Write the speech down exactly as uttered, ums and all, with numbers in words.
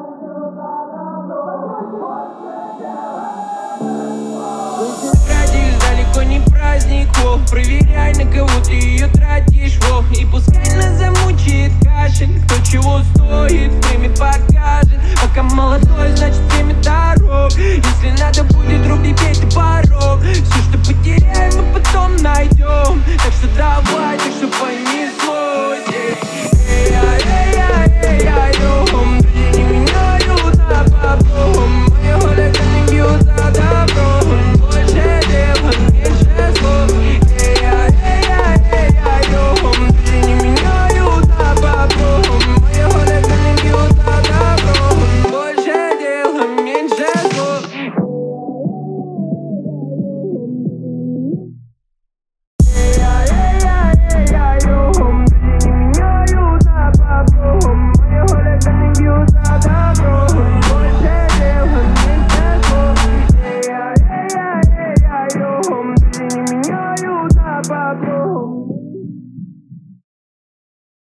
Тратишь далеко не праздник, во. Проверяй, на кого ты ее тратишь, во. И пускай нас замучает кашель, кто чего стоит, время покажет. Пока молодой, значит время дорог. Если надо будет, руби, бей ты порог. Все, что потеряем, мы потом найдем. Так что давай, так что понеслось. Эй, эй, эй, эй, эй, дом. Люди не меняют, а потом мои хулиганы бьют за добро. Больше дела, меньше слов. Эй, эй, эй, эй, эй, дом. Люди не меняют, а потом мои хулиганы бьют за добро. Больше дела, меньше слов. Патрон.